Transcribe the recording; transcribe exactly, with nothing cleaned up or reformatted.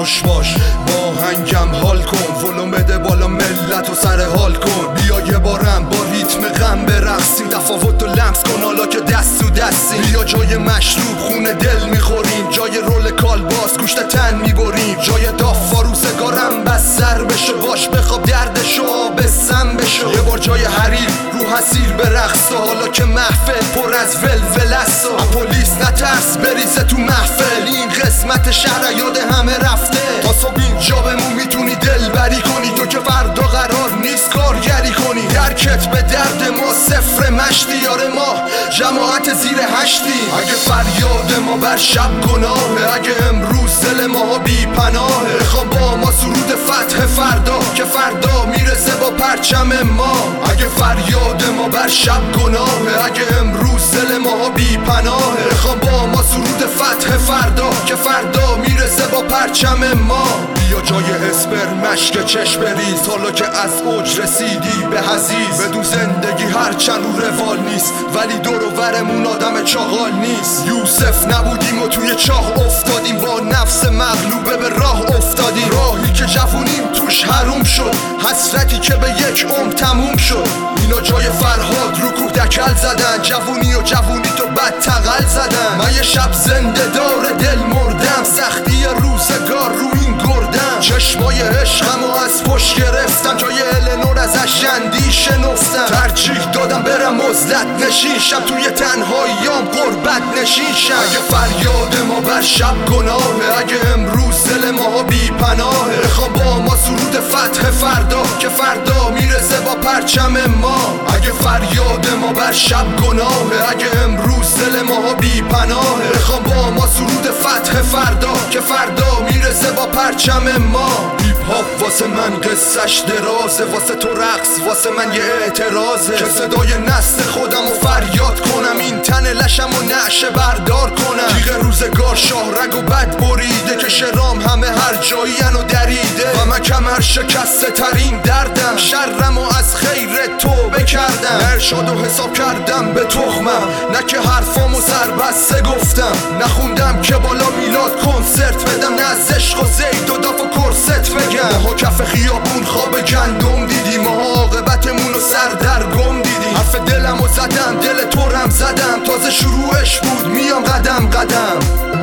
خوش باش با هنگم حال کن، ولوم بده بالا ملت و سر حال کن. بیا یه بارم با ریتم غم برقصیم، تفاوت رو لمس کن حالا که دست تو دستیم. بیا جای مشروب خونه دل میخوریم، جای رول کالباس گوشت تن میبریم، جای داف فاروسگارم بس سر بشه، باش بخواب دردشو آب سم بشه. یه بار جای حریر رو حسیر به رقص، حالا که محفل پر از ولول است. پلیس نترس بریزه تو محفل، این قسمت شهر یاد همه رفته. تا صبح اینجا بمون میتونی دل بری کنی، تو که فردا قرار نیست کارگری کنی. درکت به درد ما صفر مشتی، یاره ما جماعت زیر هشتی. اگه فریاد ما بر شب گناهه، اگه امروز دل ما بی پناهه، بخوام با ما سرود فتح فردا که فردا میرسه با پرچم ما. اگه فریاد ما بر شب گناهه، اگه امروز دل ما بی پناهه، بخوام با ما سرود فتح فردا که فردا میرسه با پرچم ما. بیا جای اسپر مشک چشم بریز، حالا که از اوج رسیدی به حزیز. بدون زندگی هرچند رو روال نیست، ولی دور و برمون آدم چاغال نیست. یوسف نبودیم و توی چاه افتادیم، با نفس مغلوبه به راه افتادیم. راهی که جوونیم توش حروم شد، حسرتی که به یک عمر تموم شد. اینا جای فرهاد رو کوه دکل زدن، جوونی و جوونی تو بد تقل زدن. من یه شب زنده دار دل مردم، سختی روزگار رو این گردم. چشمای عشقم و از پشت گرفتم، جای النور ازش اندیش شنفتم. ترجیح دادم برم عزلت نشینشم، توی تنهاییام قربت نشینشم. اگه فریاد ما بر شب گناهه، اگه امروز دل ما بی پناهه، بخوام با ما سرود فتح فردا که فردا میرسه با پرچم ما. اگه فریاد ما بر شب گناهه، اگه امروز دل ما بی پناهه، بخوام با ما سرود فتح فردا که فردا میرسه با پرچم ما. هیپ هاپ واسه من قصهش درازه، واسه تو رقص واسه من یه اعتراضه، که صدای نسل خودم و فریاد کنم، این تن لشم و نعشه بردار کنم. تیغ روزگار شاه رگ و بد بریده، که شرام همه هر جایی و دریده. و من کمر شکسته ترین دردم، شرم و از خیر توبه کردم. ارشاد و حساب کردم به تخمم، نه که حرفامو سربسته گفتم. نخوندم که بالا میلاد کنسرت بدم، نه از عشق و زید و داف و کرست بگم. ماها کف خیابون خواب گندم دیدیم، ماها عاقبتمونو سر در گم دیدیم. حرف دلمو زدم دل تو رم زدم، تازه شروعش بود میام قدم قدم.